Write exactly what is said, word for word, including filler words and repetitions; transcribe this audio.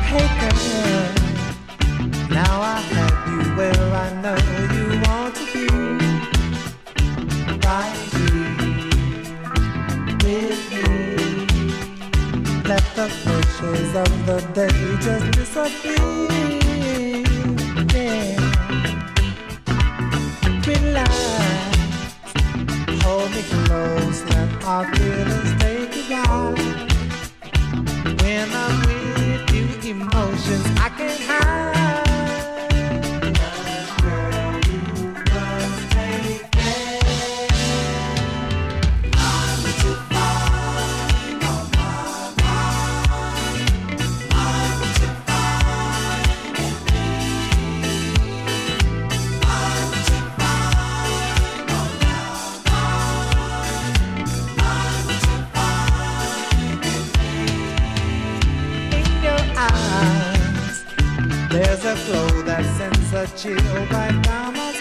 Hey girl, now I have you where I know you want to be. Right here with me. Let the pressures of the day just disappear. Yeah. Relax, hold me close, let our feelings take a ride. When I'm with you, emotions I can't hide. Girl, you must take care. I'm too fine on my mind. I'm too fine in me. I'm too fine on my mind. I'm too fine in me. In your eyes, there's a glow that sends a chill right down my